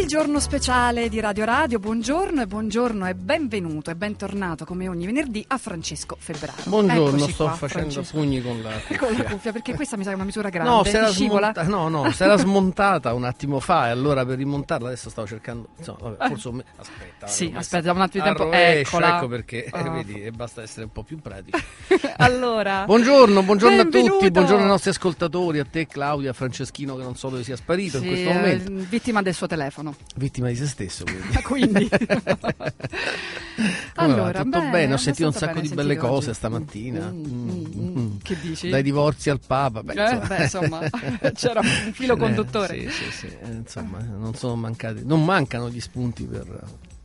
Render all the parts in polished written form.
giorno speciale di Radio Radio, buongiorno e benvenuto e bentornato come ogni venerdì a Francesco Febbraro. Buongiorno, Eccoci sto qua, facendo Francesco. pugni con la cuffia perché questa mi sa che è una misura grande. No, si era scivola? si era smontata un attimo fa e allora per rimontarla adesso stavo cercando, insomma, vabbè, forse aspetta. Sì, aspetta un attimo di tempo. Eccola. Ecco perché, Oh. vedi, e basta essere un po' più pratici. Allora, Buongiorno a benvenuto. tutti, buongiorno ai nostri ascoltatori, a te Claudia, a Franceschino che non so dove sia sparito sì, in questo momento. vittima del suo telefono. Vittima di se stesso, quindi. Quindi. Allora, tutto bene, ho sentito un sacco di belle cose oggi. stamattina. Che dici? Dai divorzi al Papa, insomma, c'era un filo conduttore. Sì, insomma, non mancano gli spunti per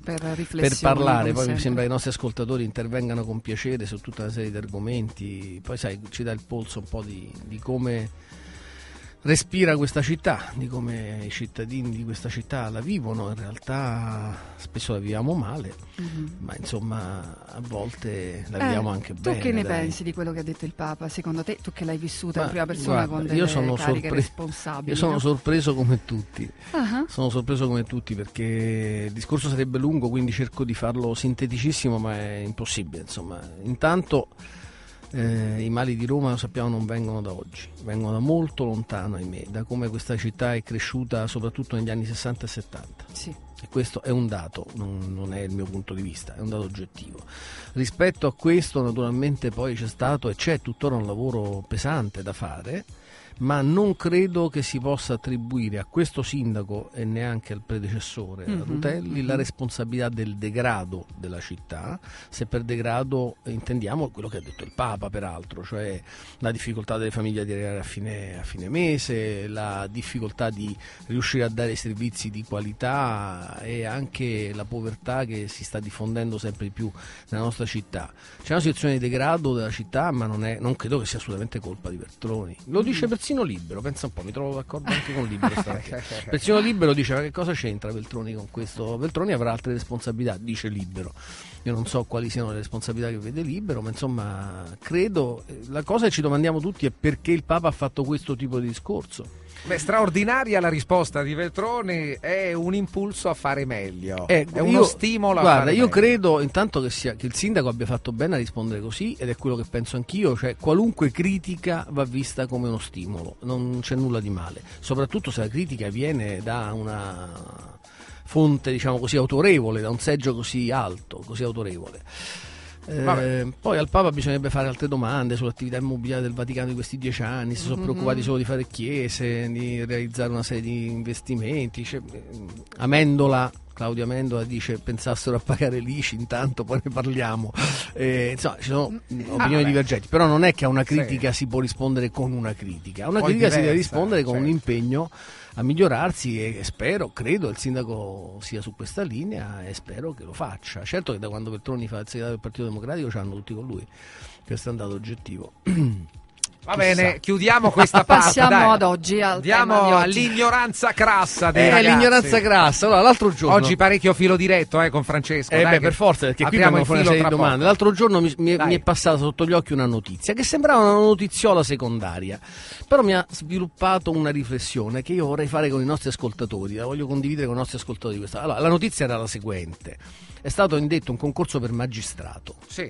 come parlare. Poi sempre. mi sembra che i nostri ascoltatori intervengano con piacere su tutta una serie di argomenti. Poi sai, ci dà il polso un po' di come respira questa città, di come i cittadini di questa città la vivono. In realtà spesso la viviamo male, ma insomma a volte la viviamo anche bene. Tu che ne dai. pensi di quello che ha detto il Papa? Secondo te, tu che l'hai vissuta in Ma, prima persona, guarda, con delle cariche responsabili? Io sono sorpreso come tutti. Uh-huh. Sono sorpreso come tutti perché il discorso sarebbe lungo, quindi cerco di farlo sinteticissimo, ma è impossibile. Insomma, intanto i mali di Roma, lo sappiamo, non vengono da oggi, vengono da molto lontano, ahimè, da come questa città è cresciuta soprattutto negli anni 60 e 70. Sì. E questo è un dato, non è il mio punto di vista, è un dato oggettivo. Rispetto a questo naturalmente poi c'è stato e c'è tuttora un lavoro pesante da fare, ma non credo che si possa attribuire a questo sindaco e neanche al predecessore, Rutelli, la responsabilità del degrado della città, se per degrado intendiamo quello che ha detto il Papa peraltro, cioè la difficoltà delle famiglie di arrivare a fine mese, la difficoltà di riuscire a dare servizi di qualità e anche la povertà che si sta diffondendo sempre di più nella nostra città. C'è una situazione di degrado della città, ma non credo che sia assolutamente colpa di Veltroni. Lo dice persino Libero, pensa un po', mi trovo d'accordo anche con Libero stamattina. Persino Libero dice: ma che cosa c'entra Veltroni con questo? Veltroni avrà altre responsabilità, dice Libero. Io non so quali siano le responsabilità che vede Libero, ma insomma credo, la cosa che ci domandiamo tutti è perché il Papa ha fatto questo tipo di discorso. Beh, straordinaria la risposta di Veltroni, è un impulso a fare meglio, è uno stimolo a fare meglio. Io credo intanto che il sindaco abbia fatto bene a rispondere così, ed è quello che penso anch'io, cioè qualunque critica va vista come uno stimolo, non c'è nulla di male, soprattutto se la critica viene da una fonte, diciamo così, autorevole, da un seggio così alto, così autorevole. Poi al Papa bisognerebbe fare altre domande sull'attività immobiliare del Vaticano di questi 10 anni, se sono preoccupati solo di fare chiese, di realizzare una serie di investimenti. Claudio Amendola dice: pensassero a pagare l'ICI, intanto poi ne parliamo. Insomma, ci sono opinioni divergenti, però non è che a una critica si può rispondere con una critica, a una critica si deve rispondere con un impegno a migliorarsi, e credo il sindaco sia su questa linea e spero che lo faccia. Certo che da quando Veltroni fa il segretario del Partito Democratico ci hanno tutti con lui, questo è un dato oggettivo. Va bene, chiudiamo questa parte. Passiamo ad oggi. Andiamo all'ignoranza crassa dei ragazzi. L'ignoranza crassa. Allora, l'altro giorno, oggi parecchio filo diretto con Francesco. Per forza, perché qui vengono fuori una serie di domande. L'altro giorno mi è passata sotto gli occhi una notizia che sembrava una notiziola secondaria, però mi ha sviluppato una riflessione che io vorrei fare con i nostri ascoltatori, la voglio condividere con i nostri ascoltatori. Allora, la notizia era la seguente: è stato indetto un concorso per magistrato. Sì.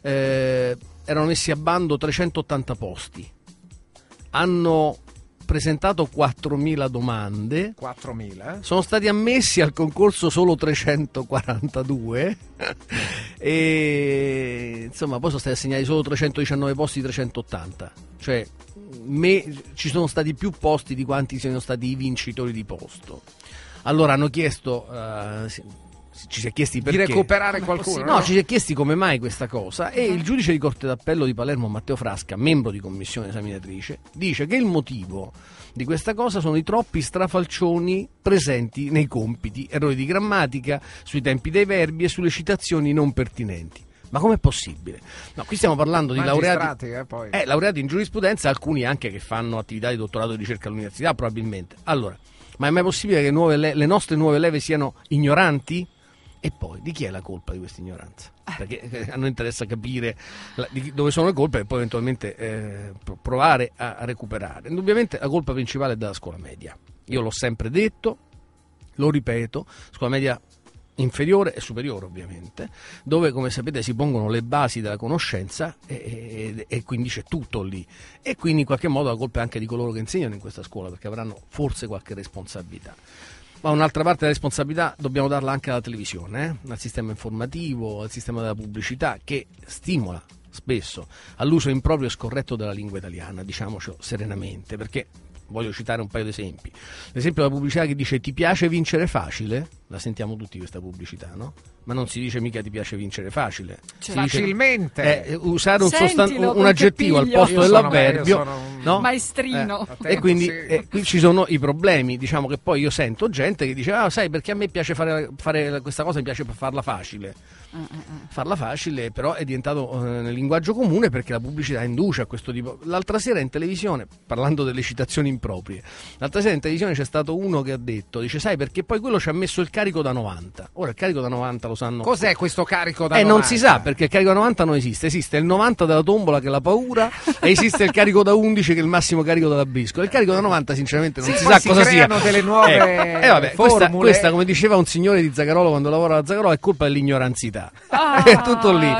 Erano messi a bando 380 posti, hanno presentato 4.000 domande, 4.000? Sono stati ammessi al concorso solo 342 e insomma poi sono stati assegnati solo 319 posti di 380, cioè ci sono stati più posti di quanti siano stati i vincitori di posto. Allora hanno chiesto ci si è chiesti perché, di recuperare qualcuno, no? Ci si è chiesti come mai questa cosa, e il giudice di Corte d'Appello di Palermo Matteo Frasca, membro di commissione esaminatrice, dice che il motivo di questa cosa sono i troppi strafalcioni presenti nei compiti, errori di grammatica, sui tempi dei verbi e sulle citazioni non pertinenti. Ma com'è possibile? No, qui stiamo parlando di laureati in giurisprudenza, alcuni anche che fanno attività di dottorato di ricerca all'università probabilmente. Allora, ma è mai possibile che le nostre nuove leve siano ignoranti? E poi, di chi è la colpa di questa ignoranza? Perché a noi interessa capire di dove sono le colpe e poi eventualmente provare a recuperare. Indubbiamente la colpa principale è della scuola media. Io l'ho sempre detto, lo ripeto, scuola media inferiore e superiore ovviamente, dove come sapete si pongono le basi della conoscenza e quindi c'è tutto lì, e quindi in qualche modo la colpa è anche di coloro che insegnano in questa scuola, perché avranno forse qualche responsabilità. Ma un'altra parte della responsabilità dobbiamo darla anche alla televisione, al sistema informativo, al sistema della pubblicità, che stimola spesso all'uso improprio e scorretto della lingua italiana, diciamocelo serenamente, perché voglio citare un paio di esempi. L'esempio della pubblicità che dice ti piace vincere facile? La sentiamo tutti questa pubblicità, no? Ma non si dice mica ti piace vincere facile. Cioè, facilmente. Usare un aggettivo al posto dell'avverbio, no? Maestrino. E quindi qui ci sono i problemi. Diciamo che poi io sento gente che dice sai, perché a me piace fare questa cosa, mi piace farla facile. Farla facile però è diventato nel linguaggio comune, perché la pubblicità induce a questo tipo. L'altra sera in televisione, parlando delle citazioni improprie, l'altra sera in televisione c'è stato uno che ha detto, dice sai perché poi quello ci ha messo il carico da 90. Ora il carico da 90 lo sanno. Cos'è questo carico da 90? Non si sa, perché il carico da 90 non esiste il 90 della tombola che è la paura e esiste il carico da 11 che è il massimo carico della briscola. Il carico da 90 sinceramente non si sa cosa sia. Delle nuove vabbè, questa come diceva un signore di Zagarolo quando lavora alla Zagarolo, è colpa dell'ignoranzità. È tutto lì.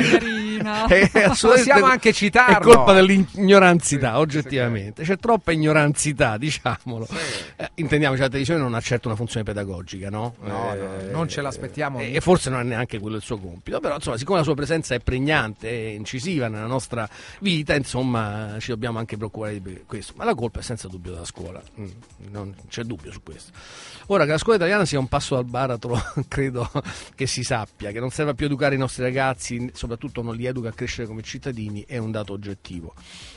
Possiamo anche citarlo. È colpa dell'ignoranzitità, oggettivamente. C'è troppa ignoranzità, diciamolo. Intendiamoci, la televisione non ha certo una funzione pedagogica, no? No, non ce l'aspettiamo. E forse non è neanche quello il suo compito, però insomma, siccome la sua presenza è pregnante e incisiva nella nostra vita, insomma, ci dobbiamo anche preoccupare di questo. Ma la colpa è senza dubbio della scuola, non c'è dubbio su questo. Ora, che la scuola italiana sia un passo dal baratro, credo che si sappia, che non serva più educare i nostri ragazzi, soprattutto non li educa a crescere come cittadini, è un dato oggettivo.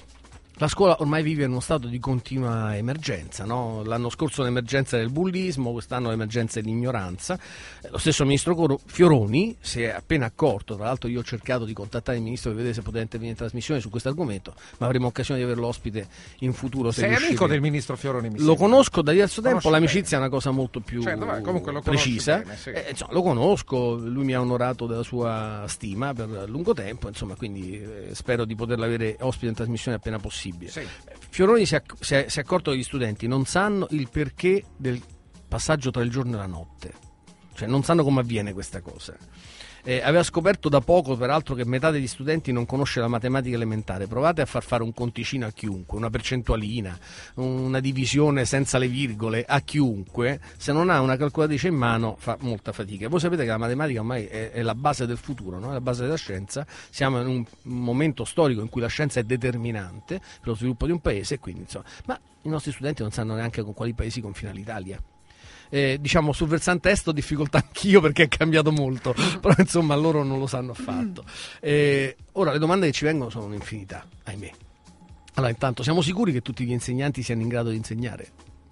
La scuola ormai vive in uno stato di continua emergenza, no? L'anno scorso l'emergenza del bullismo, quest'anno l'emergenza dell'ignoranza. Lo stesso ministro Fioroni si è appena accorto, tra l'altro io ho cercato di contattare il ministro per vedere se poteva intervenire in trasmissione su questo argomento, ma avremo occasione di averlo ospite in futuro. Sei amico del ministro Fioroni? Lo conosco da diverso tempo, l'amicizia è una cosa molto più precisa. Bene, sì. Insomma, lo conosco, lui mi ha onorato della sua stima per lungo tempo, insomma, quindi spero di poterlo avere ospite in trasmissione appena possibile. Sì. Fioroni si è accorto che gli studenti non sanno il perché del passaggio tra il giorno e la notte, cioè non sanno come avviene questa cosa. Aveva scoperto da poco, peraltro, che metà degli studenti non conosce la matematica elementare. Provate a far fare un conticino a chiunque, una percentualina, una divisione senza le virgole a chiunque, se non ha una calcolatrice in mano fa molta fatica. Voi sapete che la matematica ormai è la base del futuro, no? È la base della scienza. Siamo in un momento storico in cui la scienza è determinante per lo sviluppo di un paese, e quindi insomma, ma i nostri studenti non sanno neanche con quali paesi confina l'Italia. Diciamo, sul versante est ho difficoltà anch'io, perché è cambiato molto, però insomma loro non lo sanno affatto. Ora le domande che ci vengono sono un'infinità, ahimè. Allora, intanto, siamo sicuri che tutti gli insegnanti siano in grado di insegnare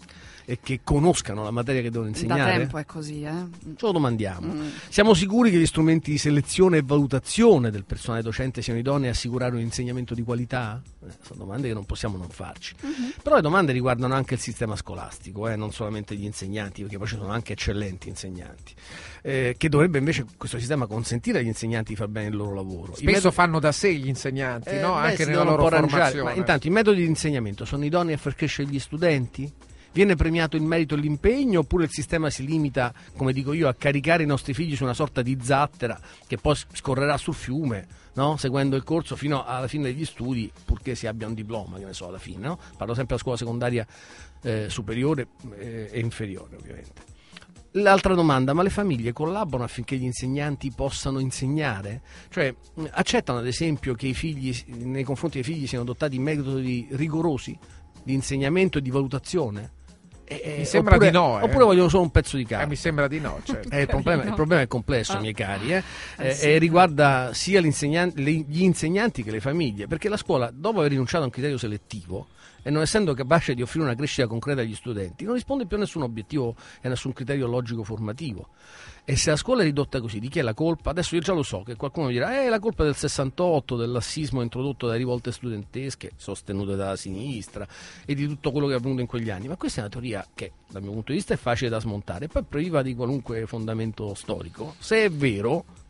e che conoscano la materia che devono insegnare? Da tempo è così, Ce lo domandiamo. Siamo sicuri che gli strumenti di selezione e valutazione del personale docente siano idonei a assicurare un insegnamento di qualità? Sono domande che non possiamo non farci. Però le domande riguardano anche il sistema scolastico, non solamente gli insegnanti, perché poi ci sono anche eccellenti insegnanti, che dovrebbe invece questo sistema consentire agli insegnanti di far bene il loro lavoro. Spesso fanno da sé gli insegnanti, no? Anche nella loro formazione. Ma intanto i metodi di insegnamento sono idonei a far crescere gli studenti? Viene premiato il merito e l'impegno, oppure il sistema si limita, come dico io, a caricare i nostri figli su una sorta di zattera che poi scorrerà sul fiume, no? Seguendo il corso fino alla fine degli studi, purché si abbia un diploma, che ne so, alla fine, no? Parlo sempre della scuola secondaria superiore e inferiore, ovviamente. L'altra domanda: ma le famiglie collaborano affinché gli insegnanti possano insegnare? Cioè, accettano ad esempio che i figli, nei confronti dei figli, siano adottati metodi rigorosi di insegnamento e di valutazione? Mi sembra di no. Oppure vogliono solo un pezzo di carne? Mi sembra di no, certo. Il problema è complesso, miei cari, e riguarda sia gli insegnanti che le famiglie, perché la scuola, dopo aver rinunciato a un criterio selettivo e non essendo capace di offrire una crescita concreta agli studenti, non risponde più a nessun obiettivo e a nessun criterio logico formativo. E se la scuola è ridotta così, di chi è la colpa? Adesso io già lo so che qualcuno mi dirà la colpa è del 68, del lassismo introdotto dalle rivolte studentesche sostenute dalla sinistra e di tutto quello che è avvenuto in quegli anni. Ma questa è una teoria che dal mio punto di vista è facile da smontare e poi priva di qualunque fondamento storico. Se è vero,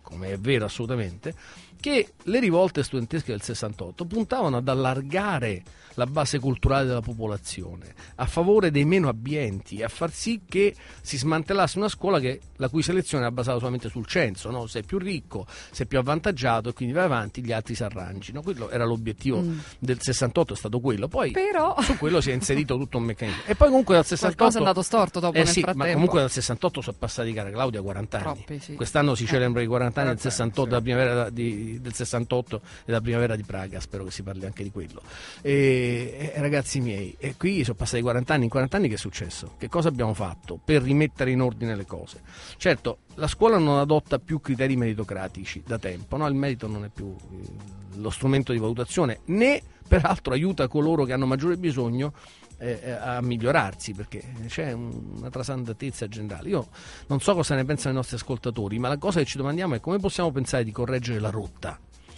come è vero assolutamente, che le rivolte studentesche del 68 puntavano ad allargare la base culturale della popolazione a favore dei meno abbienti, a far sì che si smantellasse una scuola la cui selezione era basata solamente sul censo, no? Sei più ricco, sei più avvantaggiato e quindi vai avanti, gli altri si arrangino. Quello era l'obiettivo del 68, è stato quello. Poi però su quello si è inserito tutto un meccanismo. E poi comunque dal 68 qualcosa è andato storto dopo nel sì, frattempo. ma comunque dal 68 sono passati, cara Claudia, 40 anni. Troppi, sì. Quest'anno si celebra i 40 anni del 68, della primavera del 68 e della primavera di Praga, spero che si parli anche di quello. Ragazzi miei, qui sono passati 40 anni. In 40 anni che è successo? Che cosa abbiamo fatto per rimettere in ordine le cose? Certo, la scuola non adotta più criteri meritocratici da tempo, no? Il merito non è più lo strumento di valutazione, né peraltro aiuta coloro che hanno maggiore bisogno a migliorarsi, perché c'è una trasandatezza generale. Io non so cosa ne pensano i nostri ascoltatori, ma la cosa che ci domandiamo è come possiamo pensare di correggere la rotta,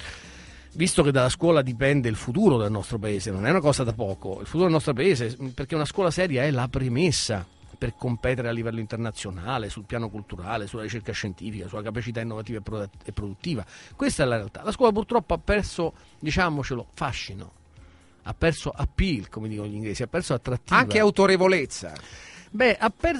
visto che dalla scuola dipende il futuro del nostro paese. Non è una cosa da poco, il futuro del nostro paese, perché una scuola seria è la premessa per competere a livello internazionale, sul piano culturale, sulla ricerca scientifica, sulla capacità innovativa e produttiva. Questa è la realtà. La scuola purtroppo ha perso, diciamocelo, fascino, ha perso appeal, come dicono gli inglesi, ha perso attrattiva. Anche autorevolezza. Beh,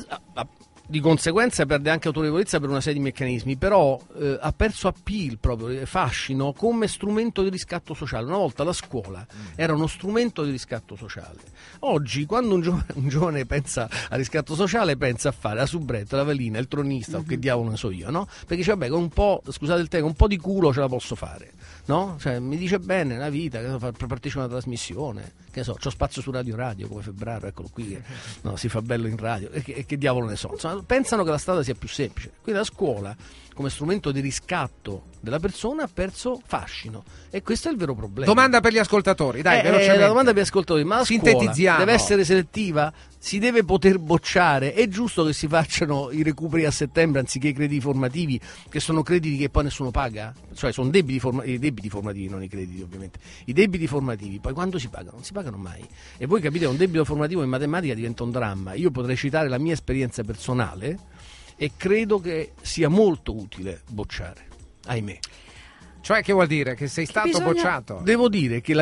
di conseguenza perde anche autorevolezza per una serie di meccanismi, però ha perso appeal, proprio fascino, come strumento di riscatto sociale. Una volta la scuola era uno strumento di riscatto sociale. Oggi, quando un giovane pensa a riscatto sociale, pensa a fare la soubrette, la velina, il tronista, o che diavolo ne so io, no? Perché dice, vabbè, con un po', scusate il termine, un po' di culo ce la posso fare, no? Cioè, mi dice bene la vita, che partecipo a una trasmissione, che ne so, c'ho spazio su Radio come Febbraio, eccolo qui, no, si fa bello in radio, e che diavolo ne so. Insomma, pensano che la strada sia più semplice. Quindi la scuola, come strumento di riscatto della persona, ha perso fascino, e questo è il vero problema. Domanda per gli ascoltatori, dai, velocemente. La domanda per gli ascoltatori: ma la scuola deve essere selettiva? Si deve poter bocciare? È giusto che si facciano i recuperi a settembre anziché i crediti formativi, che sono crediti che poi nessuno paga? Cioè sono i debiti formativi, non i crediti ovviamente. I debiti formativi poi quando si pagano? Non si pagano mai. E voi capite, un debito formativo in matematica diventa un dramma. Io potrei citare la mia esperienza personale e credo che sia molto utile bocciare, ahimè. Cioè, che vuol dire? Che sei stato bocciato? Devo dire che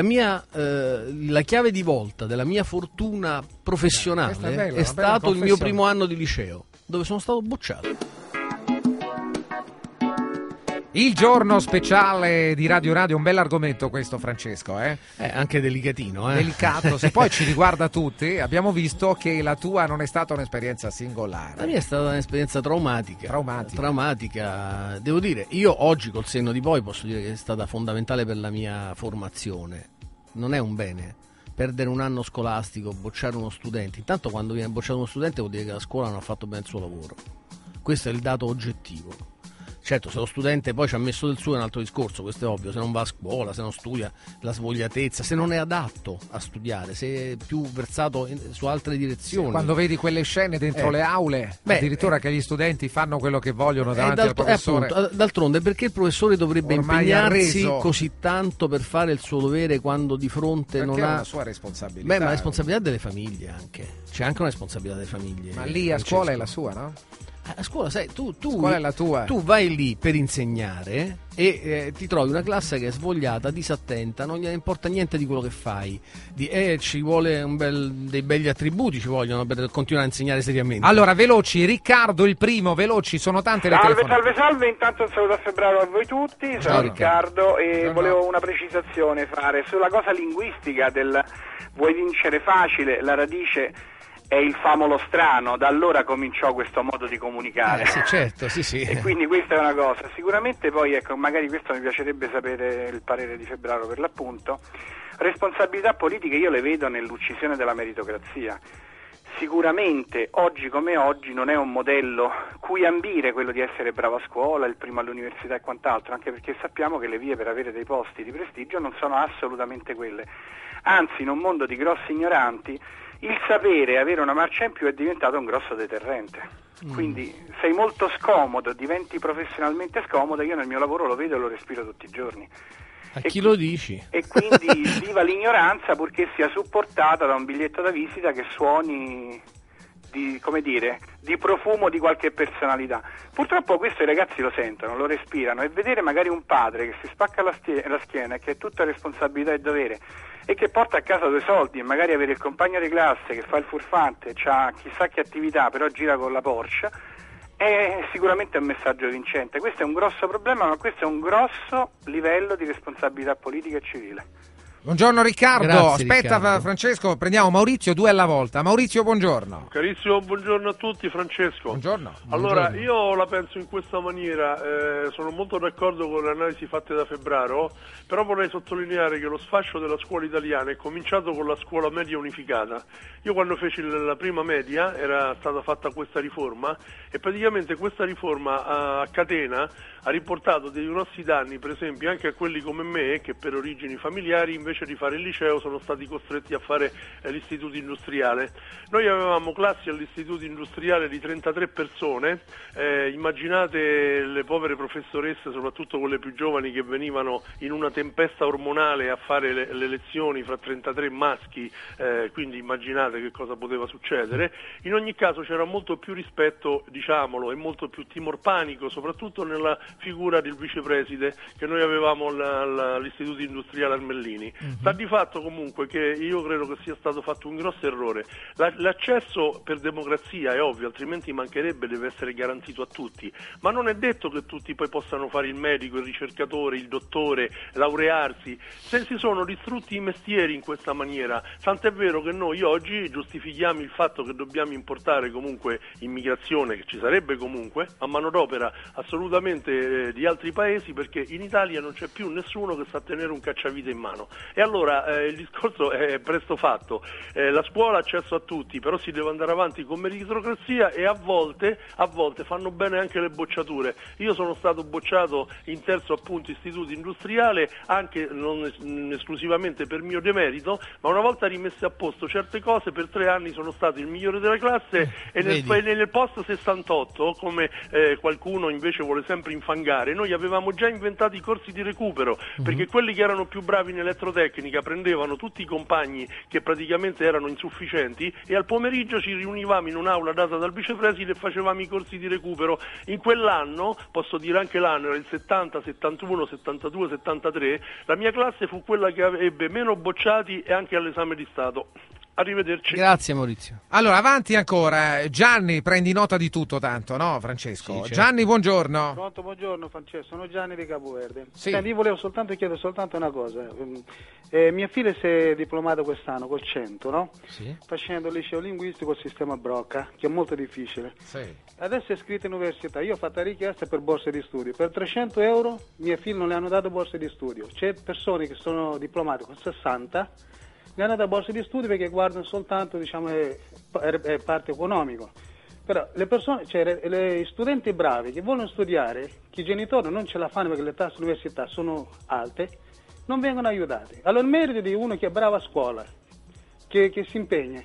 la chiave di volta della mia fortuna professionale è stato il mio primo anno di liceo, dove sono stato bocciato. Il giorno speciale di Radio, un bell'argomento questo, Francesco, anche delicatino, Delicato, se poi ci riguarda tutti. Abbiamo visto che la tua non è stata un'esperienza singolare. La mia è stata un'esperienza traumatica. Devo dire, io oggi col senno di poi posso dire che è stata fondamentale per la mia formazione. Non è un bene perdere un anno scolastico, bocciare uno studente. Intanto quando viene bocciato uno studente vuol dire che la scuola non ha fatto bene il suo lavoro. Questo è il dato oggettivo. Certo, se lo studente poi ci ha messo del suo è un altro discorso, questo è ovvio, se non va a scuola, se non studia, la svogliatezza, se non è adatto a studiare, se è più versato su altre direzioni. Sì, quando vedi quelle scene dentro le aule, addirittura che gli studenti fanno quello che vogliono davanti al professore. Appunto, d'altronde, perché il professore dovrebbe impegnarsi così tanto per fare il suo dovere quando di fronte non ha... Perché è una sua responsabilità. Ma la responsabilità delle famiglie anche, c'è anche una responsabilità delle famiglie. Ma lì a scuola è la sua, no? A scuola, sai, tu scuola è la tua. Tu vai lì per insegnare e ti trovi una classe che è svogliata, disattenta, non gliene importa niente di quello che fai. Ci vuole dei belli attributi, ci vogliono per continuare a insegnare seriamente. Allora, veloci, Riccardo il primo, veloci, sono tante le telefonate. Salve, intanto un saluto a Febbraio a voi tutti, sono Riccardo e volevo una precisazione fare sulla cosa linguistica del vuoi vincere facile, la radice è il famolo strano, da allora cominciò questo modo di comunicare. Sì, certo, sì. E quindi questa è una cosa. Sicuramente poi, ecco, magari questo mi piacerebbe sapere il parere di Febbraio per l'appunto. Responsabilità politiche io le vedo nell'uccisione della meritocrazia. Sicuramente, oggi come oggi, non è un modello cui ambire quello di essere bravo a scuola, il primo all'università e quant'altro, anche perché sappiamo che le vie per avere dei posti di prestigio non sono assolutamente quelle. Anzi, in un mondo di grossi ignoranti, il sapere, avere una marcia in più è diventato un grosso deterrente. Quindi sei molto scomodo, diventi professionalmente scomodo, io nel mio lavoro lo vedo e lo respiro tutti i giorni. A chi lo dici? E quindi viva l'ignoranza, purché sia supportata da un biglietto da visita che suoni come dire, di profumo di qualche personalità. Purtroppo questo i ragazzi lo sentono, lo respirano, e vedere magari un padre che si spacca la schiena e che è tutta responsabilità e dovere e che porta a casa 2 soldi e magari avere il compagno di classe che fa il furfante, c'ha chissà che attività, però gira con la Porsche, è sicuramente un messaggio vincente. Questo è un grosso problema, ma questo è un grosso livello di responsabilità politica e civile. Buongiorno Riccardo. Grazie, Aspetta Riccardo. Francesco, prendiamo Maurizio, 2 alla volta. Maurizio, buongiorno. Carissimo, buongiorno a tutti. Francesco. Buongiorno. Allora, Buongiorno. io la penso in questa maniera, sono molto d'accordo con le analisi fatte da Febbraro, però vorrei sottolineare che lo sfascio della scuola italiana è cominciato con la scuola media unificata. Io quando feci la prima media era stata fatta questa riforma e praticamente questa riforma a catena ha riportato dei grossi danni, per esempio anche a quelli come me che per origini familiari invece di fare il liceo sono stati costretti a fare l'istituto industriale. Noi avevamo classi all'istituto industriale di 33 persone, immaginate le povere professoresse, soprattutto quelle più giovani, che venivano in una tempesta ormonale a fare le lezioni fra 33 maschi, quindi immaginate che cosa poteva succedere. In ogni caso c'era molto più rispetto, diciamolo, e molto più timor panico, soprattutto nella figura del vicepreside che noi avevamo all'istituto industriale Armellini. Sta di fatto comunque che io credo che sia stato fatto un grosso errore. L'accesso per democrazia è ovvio, altrimenti mancherebbe, deve essere garantito a tutti, ma non è detto che tutti poi possano fare il medico, il ricercatore, il dottore, laurearsi, se si sono distrutti i mestieri in questa maniera. Tant'è vero che noi oggi giustifichiamo il fatto che dobbiamo importare comunque immigrazione, che ci sarebbe comunque, a manodopera assolutamente di altri paesi, perché in Italia non c'è più nessuno che sa tenere un cacciavite in mano. E allora il discorso è presto fatto. La scuola ha accesso a tutti, però si deve andare avanti con meritocrazia e a volte fanno bene anche le bocciature. Io sono stato bocciato in terzo appunto istituto industriale, anche non esclusivamente per mio demerito, ma una volta rimesse a posto certe cose per 3 anni sono stato il migliore della classe e nel post 68, come qualcuno invece vuole sempre infangare, noi avevamo già inventato i corsi di recupero, perché quelli che erano più bravi in elettrotecnica prendevano tutti i compagni che praticamente erano insufficienti e al pomeriggio ci riunivamo in un'aula data dal vicepreside e facevamo i corsi di recupero. In quell'anno, posso dire anche l'anno, era il 70, 71, 72, 73, la mia classe fu quella che ebbe meno bocciati e anche all'esame di Stato. Arrivederci. Grazie Maurizio. Allora, avanti ancora. Gianni, prendi nota di tutto tanto, no Francesco? Sì, certo. Gianni, buongiorno. Pronto, buongiorno Francesco, sono Gianni di Capoverde. Sì. Io volevo chiedere soltanto una cosa. Mia figlia si è diplomata quest'anno col 100, no? Sì. Facendo il liceo linguistico al sistema Brocca, che è molto difficile. Sì. Adesso è iscritta in università, io ho fatto richiesta per borse di studio. Per 300 euro mia figlia non le hanno dato borse di studio. C'è persone che sono diplomate con 60, le hanno dato borse di studio perché guardano soltanto, diciamo, è parte economico. Però le persone, cioè gli studenti bravi che vogliono studiare, che i genitori non ce la fanno perché le tasse all'università sono alte, non vengono aiutati. Allora il merito di uno che è bravo a scuola, che si impegna,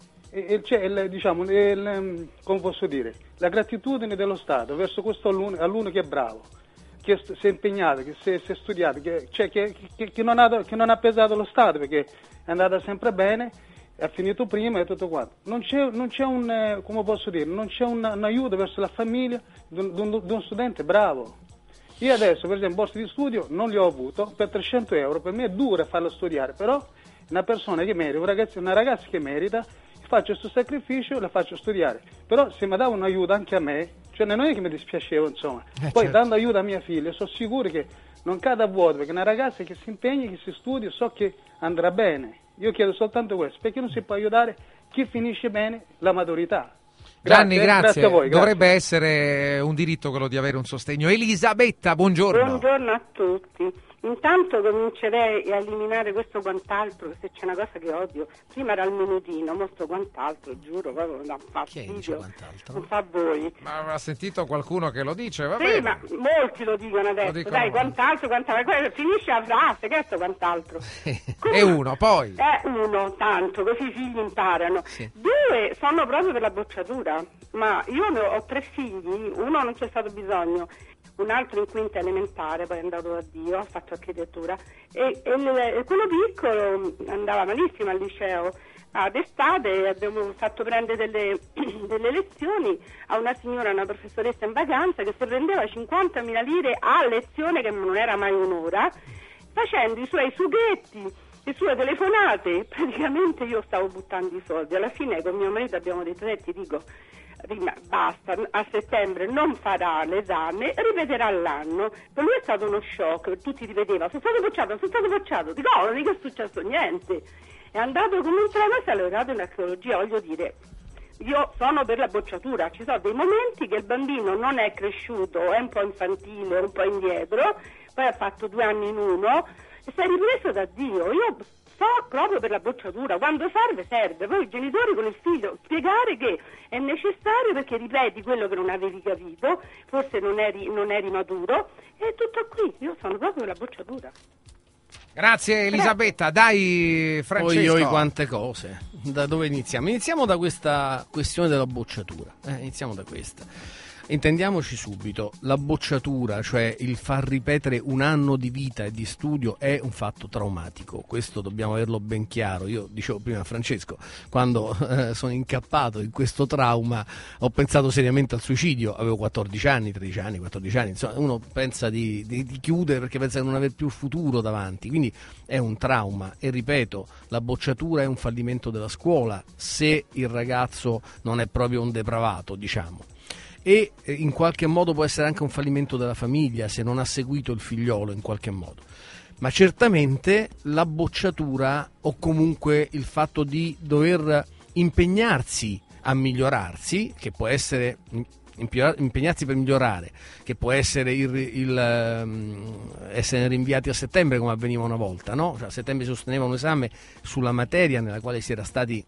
come posso dire, la gratitudine dello Stato verso questo alunno che è bravo, che si è impegnato, che si è studiato, che non ha pesato lo Stato perché è andata sempre bene, ha finito prima e tutto quanto. Non c'è un, come posso dire, non c'è un aiuto verso la famiglia di un studente bravo. Io adesso, per esempio, borse di studio non li ho avuto per 300 euro, per me è dura farlo studiare, però una persona che merita, una ragazza che merita, faccio questo sacrificio, la faccio studiare. Però se mi dava un aiuto anche a me, cioè non è che mi dispiaceva, insomma. Poi certo. Dando aiuto a mia figlia, sono sicuro che non cade a vuoto, perché una ragazza che si impegna, che si studia, so che andrà bene. Io chiedo soltanto questo, perché non si può aiutare chi finisce bene la maturità. Gianni, grazie. A voi, Dovrebbe essere un diritto quello di avere un sostegno. Elisabetta, buongiorno. Buongiorno a tutti. Intanto comincerei a eliminare questo quant'altro, se c'è una cosa che odio. Prima era il minutino, mostro quant'altro, giuro, proprio da fastidio. Non fa voi. Ma ha sentito qualcuno che lo dice? Va Sì, bene. ma molti lo dicono adesso. Lo dicono. Dai, quant'altro. Finisce la frase, che è sto quant'altro? E uno, poi? Uno, tanto, così i figli imparano. Sì. 2, sono proprio per la bocciatura. Ma io ho 3 figli, uno non c'è stato bisogno, un altro in quinta elementare, poi è andato da Dio, ha fatto architettura, e quello piccolo andava malissimo al liceo, d'estate abbiamo fatto prendere delle lezioni a una signora, una professoressa in vacanza, che si prendeva 50.000 lire a lezione, che non era mai un'ora, facendo i suoi sughetti, le sue telefonate. Praticamente io stavo buttando i soldi. Alla fine con mio marito abbiamo detto: ti dico, basta, a settembre non farà l'esame, ripeterà l'anno. Per lui è stato uno shock, tutti ripeteva: sono stato bocciato. Dico: non dico è successo niente. È andato come un treno, si è laureato in archeologia. Voglio dire, io sono per la bocciatura. Ci sono dei momenti che il bambino non è cresciuto, è un po' infantile, un po' indietro, poi ha fatto 2 anni in uno e si è ripreso da Dio. Io sto proprio per la bocciatura, quando serve. Poi i genitori con il figlio spiegare che è necessario, perché ripeti quello che non avevi capito, forse non eri maturo, e tutto qui. Io sono proprio per la bocciatura. Grazie Elisabetta, dai Francesco. Oi, quante cose. Da dove iniziamo? Iniziamo da questa questione della bocciatura. Iniziamo da questa. Intendiamoci subito, la bocciatura, cioè il far ripetere un anno di vita e di studio, è un fatto traumatico. Questo dobbiamo averlo ben chiaro. Io dicevo prima a Francesco, quando sono incappato in questo trauma, ho pensato seriamente al suicidio. Avevo 14 anni, 13 anni, 14 anni. Insomma, uno pensa di chiudere perché pensa di non aver più futuro davanti. Quindi è un trauma. E ripeto, la bocciatura è un fallimento della scuola, se il ragazzo non è proprio un depravato, diciamo. E in qualche modo può essere anche un fallimento della famiglia, se non ha seguito il figliolo in qualche modo. Ma certamente la bocciatura, o comunque il fatto di dover impegnarsi a migliorarsi, che può essere impegnarsi per migliorare, che può essere essere rinviati a settembre, come avveniva una volta, no? Cioè, a settembre si sosteneva un esame sulla materia nella quale si era stati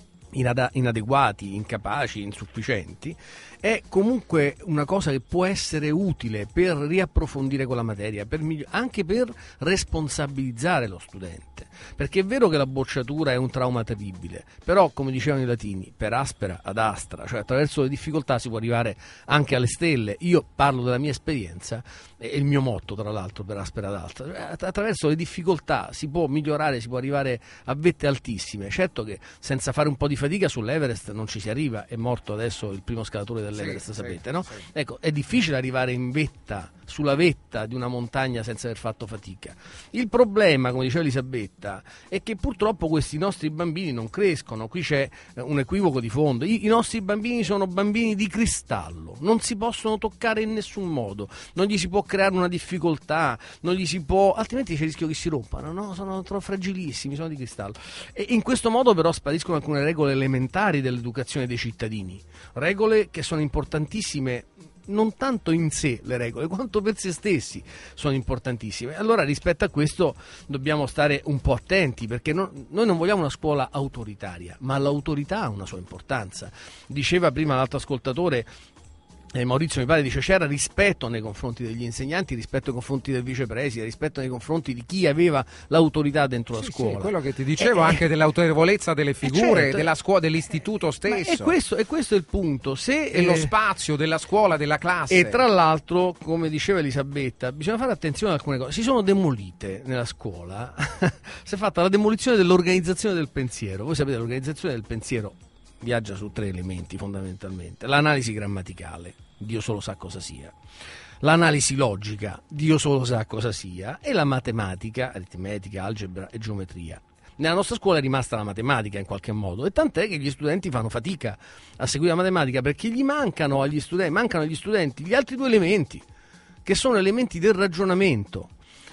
inadeguati, incapaci, insufficienti, è comunque una cosa che può essere utile per riapprofondire quella materia, anche per responsabilizzare lo studente, perché è vero che la bocciatura è un trauma terribile, però come dicevano i latini, per aspera ad astra, cioè attraverso le difficoltà si può arrivare anche alle stelle. Io parlo della mia esperienza, e il mio motto tra l'altro, per aspera ad astra, attraverso le difficoltà si può migliorare, si può arrivare a vette altissime. Certo che senza fare un po' di fatica sull'Everest non ci si arriva, è morto adesso il primo scalatore dell'Everest, sapete, no? Sì. Ecco, è difficile arrivare in vetta, sulla vetta di una montagna senza aver fatto fatica. Il problema, come diceva Elisabetta, è che purtroppo questi nostri bambini non crescono. Qui c'è un equivoco di fondo. I nostri bambini sono bambini di cristallo, non si possono toccare in nessun modo, non gli si può creare una difficoltà, non gli si può, altrimenti c'è il rischio che si rompano, no? Sono troppo fragilissimi, sono di cristallo. E in questo modo però spariscono alcune regole elementari dell'educazione dei cittadini, regole che sono importantissime non tanto in sé, le regole, quanto per se stessi sono importantissime. Allora rispetto a questo dobbiamo stare un po' attenti, perché noi non vogliamo una scuola autoritaria, ma l'autorità ha una sua importanza. Diceva prima l'altro ascoltatore, Maurizio mi pare, dice: c'era rispetto nei confronti degli insegnanti, rispetto nei confronti del vicepreside, rispetto nei confronti di chi aveva l'autorità dentro la scuola. Sì, quello che ti dicevo, anche dell'autorevolezza delle figure, certo, della scuola, dell'istituto stesso. E questo è il punto. E lo spazio della scuola, della classe. E tra l'altro, come diceva Elisabetta, bisogna fare attenzione ad alcune cose. Si sono demolite nella scuola, si è fatta la demolizione dell'organizzazione del pensiero. Voi sapete, l'organizzazione del pensiero viaggia su 3 elementi fondamentalmente: l'analisi grammaticale, Dio solo sa cosa sia; l'analisi logica, Dio solo sa cosa sia; e la matematica, aritmetica, algebra e geometria. Nella nostra scuola è rimasta la matematica in qualche modo, e tant'è che gli studenti fanno fatica a seguire la matematica, perché mancano agli studenti gli altri 2 elementi, che sono elementi del ragionamento.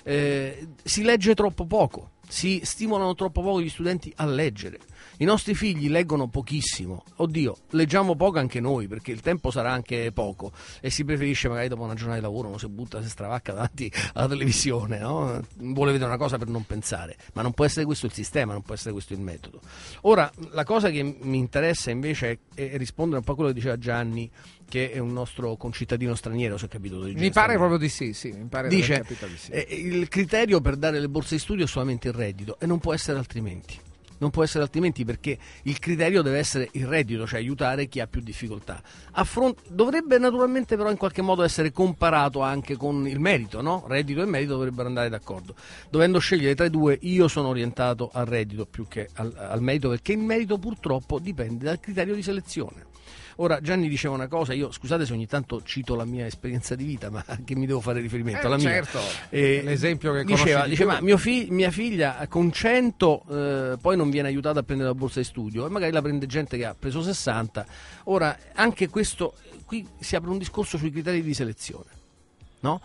Si legge troppo poco, si stimolano troppo poco gli studenti a leggere. I nostri figli leggono pochissimo. Oddio, leggiamo poco anche noi, perché il tempo sarà anche poco e si preferisce magari dopo una giornata di lavoro, uno si butta, si stravacca davanti alla televisione, no? Vuole vedere una cosa per non pensare, ma non può essere questo il sistema, non può essere questo il metodo. Ora, la cosa che mi interessa invece è rispondere un po' a quello che diceva Gianni, che è un nostro concittadino straniero, se ho capito. Mi pare proprio di sì, mi pare di aver capito di sì. Il criterio per dare le borse di studio è solamente il reddito, e non può essere altrimenti. Non può essere altrimenti, perché il criterio deve essere il reddito, cioè aiutare chi ha più difficoltà. Dovrebbe naturalmente però in qualche modo essere comparato anche con il merito, no? Reddito e merito dovrebbero andare d'accordo. Dovendo scegliere tra i due, io sono orientato al reddito più che al merito, perché il merito purtroppo dipende dal criterio di selezione. Ora, Gianni diceva una cosa, io scusate se ogni tanto cito la mia esperienza di vita, ma anche mi devo fare riferimento alla mia. Certo, l'esempio che diceva mia figlia con 100 poi non viene aiutata a prendere la borsa di studio, e magari la prende gente che ha preso 60. Ora, anche questo, qui si apre un discorso sui criteri di selezione, no?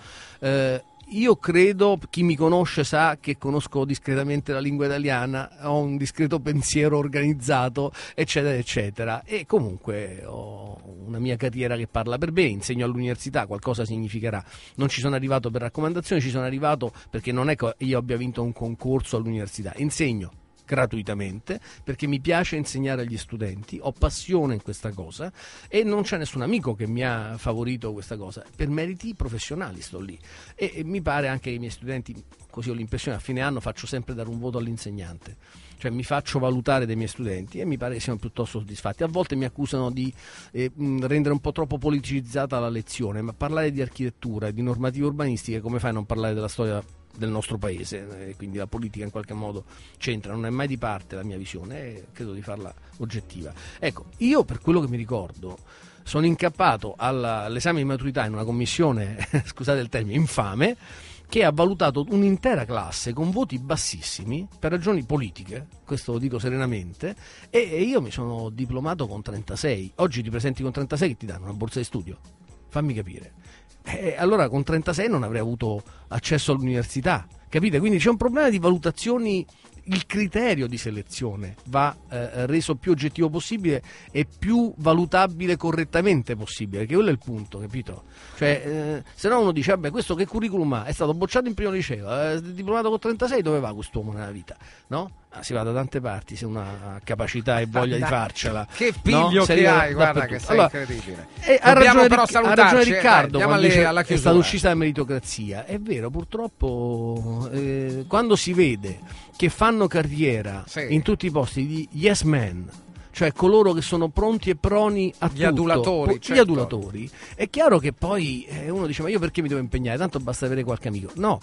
Io credo, chi mi conosce sa che conosco discretamente la lingua italiana, ho un discreto pensiero organizzato, eccetera, eccetera, e comunque ho una mia carriera che parla per me, insegno all'università, qualcosa significherà. Non ci sono arrivato per raccomandazione, ci sono arrivato perché non è che io abbia vinto un concorso all'università, insegno gratuitamente perché mi piace insegnare agli studenti, ho passione in questa cosa e non c'è nessun amico che mi ha favorito questa cosa, per meriti professionali sto lì, e mi pare anche che i miei studenti, così ho l'impressione, a fine anno faccio sempre dare un voto all'insegnante, cioè mi faccio valutare dai miei studenti e mi pare che siano piuttosto soddisfatti. A volte mi accusano di rendere un po' troppo politicizzata la lezione, ma parlare di architettura e di normative urbanistiche, come fai a non parlare della storia del nostro paese? Quindi la politica in qualche modo c'entra, non è mai di parte la mia visione, e credo di farla oggettiva. Ecco, io per quello che mi ricordo sono incappato all'esame di maturità in una commissione, scusate il termine, infame, che ha valutato un'intera classe con voti bassissimi per ragioni politiche, questo lo dico serenamente, e io mi sono diplomato con 36. Oggi ti presenti con 36 che ti danno una borsa di studio? Fammi capire. Allora con 36 non avrei avuto accesso all'università, capite? Quindi c'è un problema di valutazioni, il criterio di selezione va reso più oggettivo possibile e più valutabile correttamente possibile, perché quello è il punto, capito? Cioè, se no uno dice, vabbè, questo che curriculum ha? È stato bocciato in primo liceo, diplomato con 36, dove va quest'uomo nella vita? No? Si va da tante parti se uno ha capacità e voglia di farcela. Che piglio, no? Che hai, guarda che sei incredibile. Ha ragione Riccardo quando dice è stata uccisa la meritocrazia. È vero, purtroppo quando si vede che fanno carriera in tutti i posti di yes men, cioè coloro che sono pronti e proni a gli adulatori, gli adulatori, è chiaro che poi uno dice, ma io perché mi devo impegnare? Tanto basta avere qualche amico. No,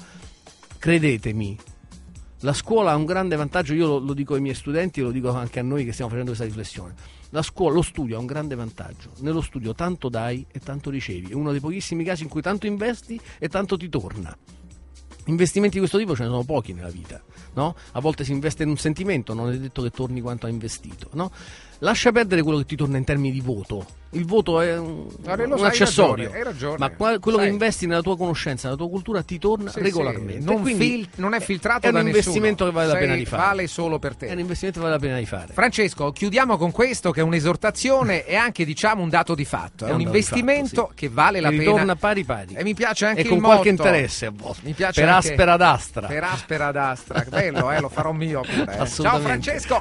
credetemi, la scuola ha un grande vantaggio, io lo dico ai miei studenti e lo dico anche a noi che stiamo facendo questa riflessione. La scuola, lo studio ha un grande vantaggio. Nello studio tanto dai e tanto ricevi. È uno dei pochissimi casi in cui tanto investi e tanto ti torna. Investimenti di questo tipo ce ne sono pochi nella vita, no? A volte si investe in un sentimento, non è detto che torni quanto hai investito, no? Lascia perdere quello che ti torna in termini di voto. Il voto è un accessorio, hai ragione. Ma quello che investi nella tua conoscenza, nella tua cultura ti torna regolarmente. Non è filtrato da nessuno. È un investimento che vale la pena di fare. Vale solo per te. È un investimento che vale la pena di fare. Francesco, chiudiamo con questo, che è un'esortazione e anche, diciamo, un dato di fatto. È un investimento che vale la pena. Ritorna pari pari. E mi piace anche il motto. E con qualche interesse a volte. Mi piace per aspera d'astra. Per aspera d'astra. Bello, lo farò mio pure. Ciao Francesco.